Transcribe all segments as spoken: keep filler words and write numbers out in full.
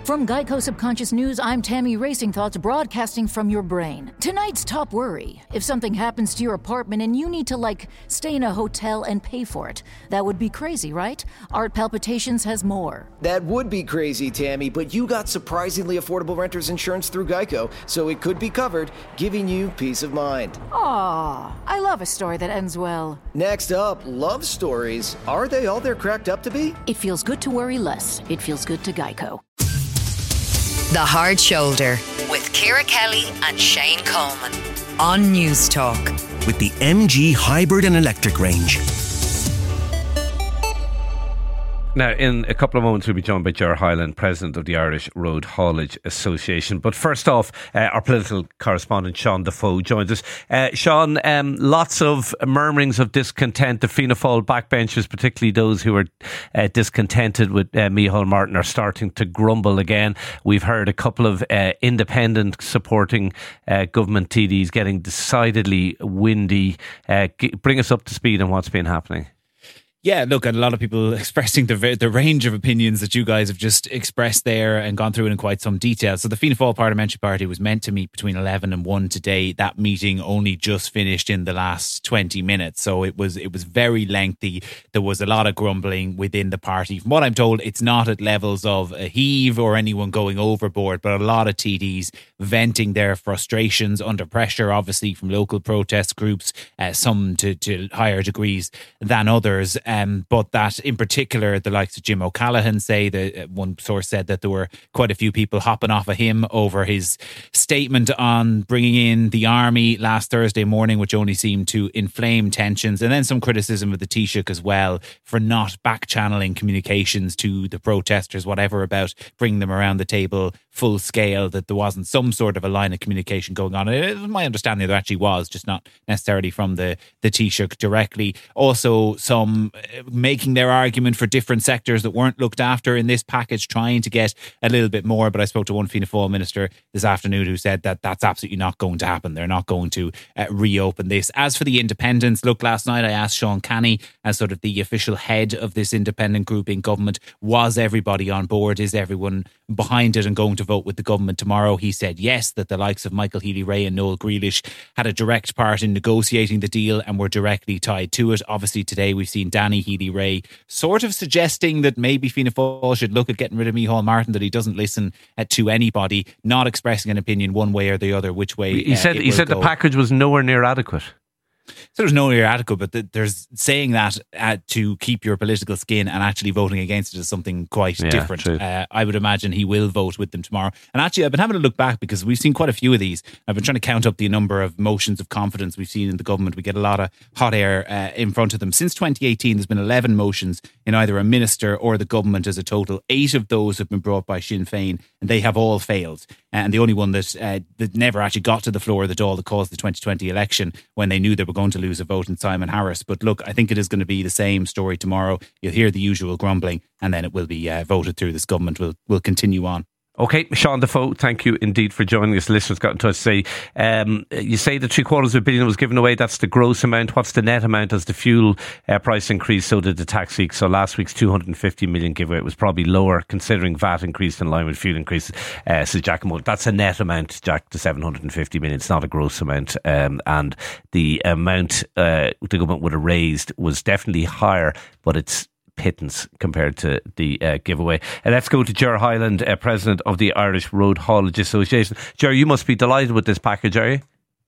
From Geico Subconscious News, I'm Tammy Racing Thoughts, broadcasting from your brain. Tonight's top worry: if something happens to your apartment and you need to, like, stay in a hotel and pay for it. That would be crazy, right? Art Palpitations has more. That would be crazy, Tammy, but you got surprisingly affordable renter's insurance through Geico, so it could be covered, giving you peace of mind. Aw, I love a story that ends well. Next up, love stories. Are they all they're cracked up to be? It feels good to worry less. It feels good to Geico. The Hard Shoulder with Ciara Kelly and Shane Coleman on News Talk. With the M G hybrid and electric range. Now, in a couple of moments, we'll be joined by Ger Hyland, President of the Irish Road Haulage Association. But first off, uh, our political correspondent, Sean Defoe, joins us. Uh, Sean, um, lots of murmurings of discontent. The Fianna Fáil backbenchers, particularly those who are uh, discontented with uh, Micheál Martin, are starting to grumble again. We've heard a couple of uh, independent supporting uh, government T Ds getting decidedly windy. Uh, g- bring us up to speed on what's been happening. Yeah, look, and a lot of people expressing the the range of opinions that you guys have just expressed there and gone through it in quite some detail. So the Fianna Fáil Parliamentary Party was meant to meet between eleven and one today. That meeting only just finished in the last twenty minutes. So it was it was very lengthy. There was a lot of grumbling within the party. From what I'm told, it's not at levels of a heave or anyone going overboard, but a lot of T Ds venting their frustrations under pressure, obviously from local protest groups, uh, some to, to higher degrees than others. Um, but that in particular, the likes of Jim O'Callaghan say that one source said that there were quite a few people hopping off of him over his statement on bringing in the army last Thursday morning, which only seemed to inflame tensions. And then some criticism of the Taoiseach as well for not back channeling communications to the protesters, whatever, about bringing them around the table full scale, that there wasn't some sort of a line of communication going on. It was my understanding there actually was, just not necessarily from the, the Taoiseach directly. Also, some making their argument for different sectors that weren't looked after in this package, trying to get a little bit more. But I spoke to one Fianna Fáil minister this afternoon who said that that's absolutely not going to happen. They're not going to uh, reopen this. As for the independents, look, last night I asked Sean Canny, as sort of the official head of this independent group in government, was everybody on board? Is everyone behind it and going to vote with the government tomorrow? He said yes, that the likes of Michael Healy-Rae and Noel Grealish had a direct part in negotiating the deal and were directly tied to it. Obviously today we've seen Danny Healy-Rae sort of suggesting that maybe Fianna Fáil should look at getting rid of Micheál Martin, that he doesn't listen uh, to anybody, not expressing an opinion one way or the other, which way he uh, said he said go. The package was nowhere near adequate. So there's no near adequate, but th- there's saying that uh, to keep your political skin and actually voting against it is something quite yeah, different. Uh, I would imagine he will vote with them tomorrow. And actually, I've been having a look back because we've seen quite a few of these. I've been trying to count up the number of motions of confidence we've seen in the government. We get a lot of hot air uh, in front of them. Since twenty eighteen, there's been eleven motions in either a minister or the government as a total. Eight of those have been brought by Sinn Féin, and they have all failed. And the only one that uh, that never actually got to the floor at all, that caused the twenty twenty election, when they knew they were going to lose a vote in Simon Harris. But look, I think it is going to be the same story tomorrow. You'll hear the usual grumbling, and then it will be uh, voted through. This government will will continue on. Okay, Sean Defoe, thank you indeed for joining us. Listeners got in touch to say, um, you say the three quarters of a billion was given away. That's the gross amount. What's the net amount? As the fuel uh, price increased, so did the tax week. So last week's two hundred fifty million giveaway was probably lower, considering V A T increased in line with fuel increases, uh, says Giacomo. That's a net amount, Jack, the seven hundred fifty million. It's not a gross amount. Um, and the amount uh, the government would have raised was definitely higher, but it's pittance compared to the uh, giveaway. And let's go to Ger Hyland, uh, President of the Irish Road Haulage Association. Ger, you must be delighted with this package, are you?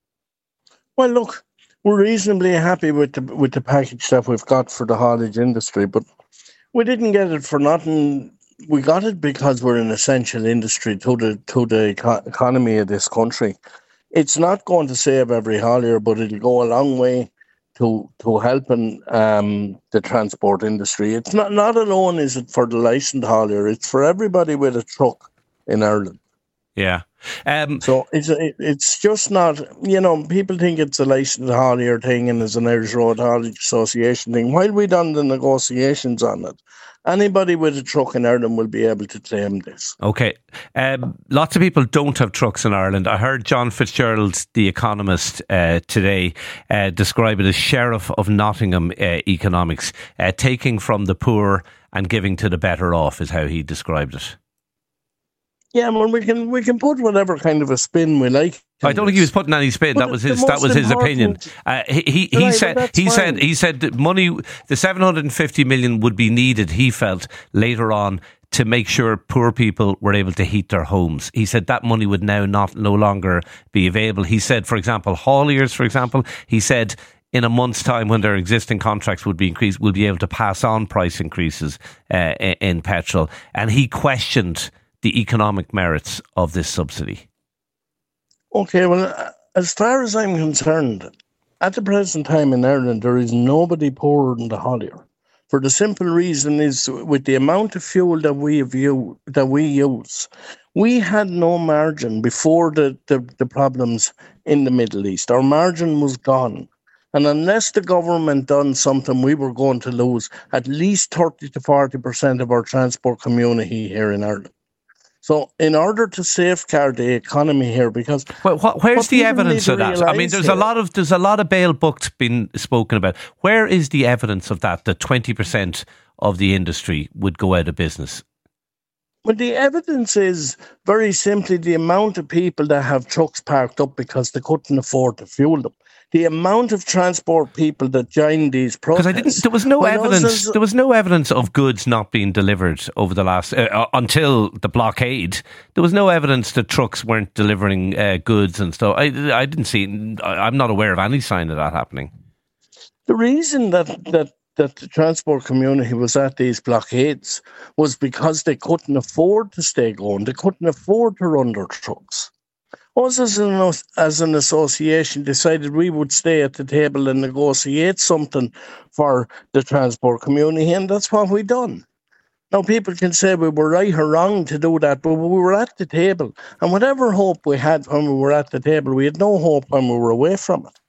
Well, look, we're reasonably happy with the with the package that we've got for the haulage industry, but we didn't get it for nothing. We got it because we're an essential industry to the to the eco- economy of this country. It's not going to save every haulier, but it'll go a long way to to helping um, the transport industry. It's not, not alone is it for the licensed haulier, it's for everybody with a truck in Ireland. Yeah. Um, so it's it's just not, you know, people think it's a licensed haulier thing and it's an Irish Road Haulage Association thing. While we done the negotiations on it, anybody with a truck in Ireland will be able to claim this. Okay. Um, lots of people don't have trucks in Ireland. I heard John Fitzgerald, the economist, uh, today uh, describe it as Sheriff of Nottingham uh, economics. Uh, taking from the poor and giving to the better off is how he described it. Yeah, well, we can we can put whatever kind of a spin we like. I don't think he was putting any spin. But that was the his. That was his opinion. important- Uh, he he, he Right, said well, that's he fine. said he said that money, the seven hundred and fifty million would be needed. He felt later on to make sure poor people were able to heat their homes. He said that money would now not no longer be available. He said, for example, hauliers, for example, he said in a month's time when their existing contracts would be increased, we'll be able to pass on price increases uh, in petrol. And he questioned the economic merits of this subsidy. Okay, well, as far as I'm concerned, at the present time in Ireland, there is nobody poorer than the haulier. For the simple reason is, with the amount of fuel that we have u- that we use, we had no margin before the, the, the problems in the Middle East. Our margin was gone. And unless the government done something, we were going to lose at least thirty to forty percent of our transport community here in Ireland. So in order to safeguard the economy here, because well, what, where's what the people evidence need of to that? I mean, realise there's here- a lot of there's a lot of bail books being spoken about. Where is the evidence of that? That twenty percent of the industry would go out of business. Well, the evidence is very simply the amount of people that have trucks parked up because they couldn't afford to fuel them. The amount of transport people that joined these protests. Because I didn't. There was no When us evidence. as- There was no evidence of goods not being delivered over the last uh, uh, until the blockade. There was no evidence that trucks weren't delivering uh, goods and stuff. I, I didn't see. I- I'm not aware of any sign of that happening. The reason that, that, that the transport community was at these blockades was because they couldn't afford to stay going. They couldn't afford to run their trucks. Us as an, as an association decided we would stay at the table and negotiate something for the transport community, and that's what we done. Now, people can say we were right or wrong to do that, but we were at the table. And whatever hope we had when we were at the table, we had no hope when we were away from it.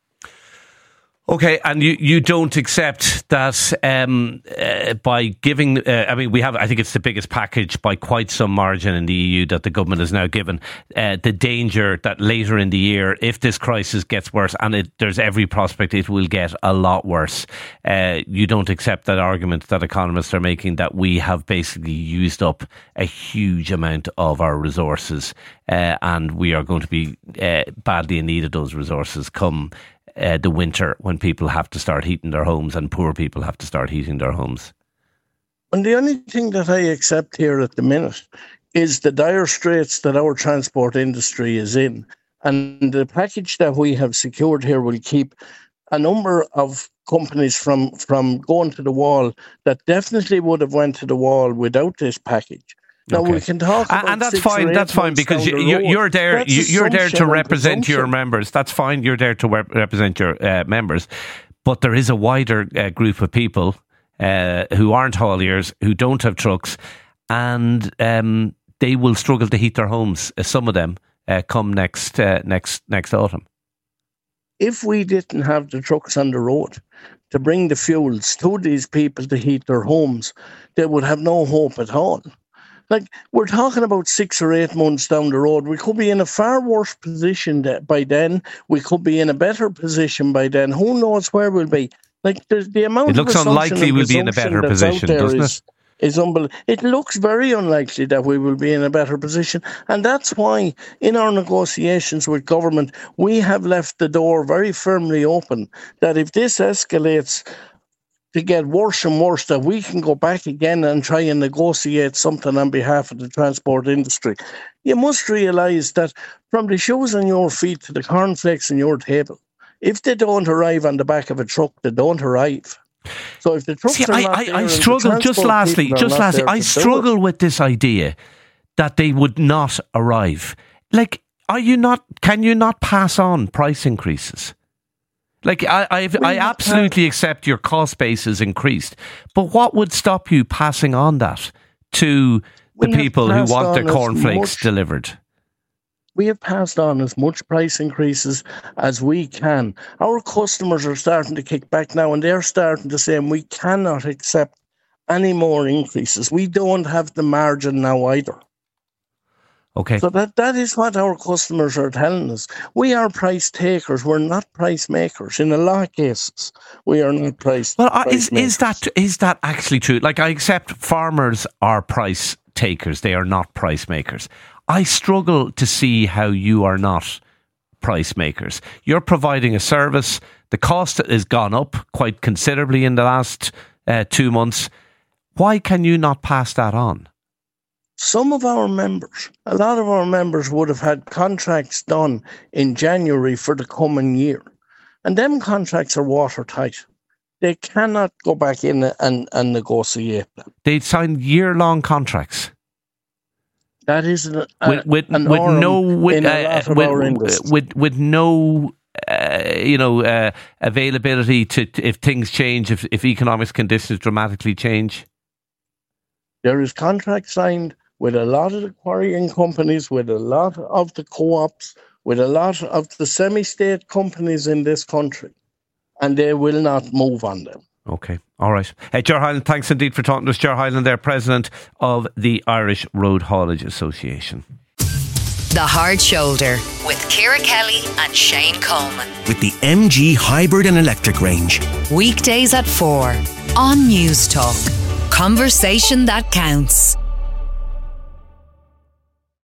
Okay, and you, you don't accept that um, uh, by giving, uh, I mean, we have, I think it's the biggest package by quite some margin in the E U that the government has now given, uh, the danger that later in the year, if this crisis gets worse, and it, there's every prospect it will get a lot worse, uh, you don't accept that argument that economists are making that we have basically used up a huge amount of our resources uh, and we are going to be uh, badly in need of those resources come Uh, the winter when people have to start heating their homes and poor people have to start heating their homes. And the only thing that I accept here at the minute is the dire straits that our transport industry is in. And the package that we have secured here will keep a number of companies from, from going to the wall that definitely would have went to the wall without this package. Now, Okay. we can talk about and that's six or fine. eight That's fine months because down the you, road. you're there. That's You, you're there to assumption and represent your presumption. members. That's fine. You're there to rep- represent your uh, members. But there is a wider uh, group of people uh, who aren't hauliers, who don't have trucks, and um, they will struggle to heat their homes. Uh, some of them uh, come next uh, next next autumn. If we didn't have the trucks on the road to bring the fuels to these people to heat their homes, they would have no hope at all. Like, we're talking about six or eight months down the road. We could be in a far worse position that by then. We could be in a better position by then. Who knows where we'll be? Like, there's the amount It looks of assumption unlikely and we'll be in a presumption better that's out position, there doesn't is, is unbelievable. It looks very unlikely that we will be in a better position. And that's why in our negotiations with government, we have left the door very firmly open that if this escalates to get worse and worse, that we can go back again and try and negotiate something on behalf of the transport industry. You must realise that from the shoes on your feet to the cornflakes on your table, if they don't arrive on the back of a truck, they don't arrive. So if the trucks See, are I, not I, there I and the struggle just transport lastly, people are just not lastly. there I to do it- struggle with this idea that they would not arrive. Like, are you not? Can you not pass on price increases? Like, I, I've, I absolutely accept your cost base is increased, but what would stop you passing on that to the We have people who passed want their on as cornflakes much- delivered? We have passed on as much price increases as we can. Our customers are starting to kick back now, and they're starting to say we cannot accept any more increases. We don't have the margin now either. Okay. So that, that is what our customers are telling us. We are price takers. We're not price makers. In a lot of cases, we are not price. Well, uh, price is makers. is that is that actually true? Like, I accept farmers are price takers. They are not price makers. I struggle to see how you are not price makers. You're providing a service. The cost has gone up quite considerably in the last uh, two months. Why can you not pass that on? Some of our members, a lot of our members would have had contracts done in January for the coming year. And them contracts are watertight. They cannot go back in and, and negotiate them. They'd signed year-long contracts. That is an, with, with, an with no with, in a uh, lot of with, our industry. with with no uh, you know uh, availability to, to if things change, if if economic conditions dramatically change. There is contract signed with a lot of the quarrying companies, with a lot of the co-ops, with a lot of the semi-state companies in this country, and they will not move on them. Okay, all right. Hey, Ger Hyland, thanks indeed for talking to us. Ger Hyland, there, President of the Irish Road Haulage Association. The Hard Shoulder with Ciara Kelly and Shane Coleman. With the M G Hybrid and Electric range. Weekdays at four on News Talk. Conversation that counts.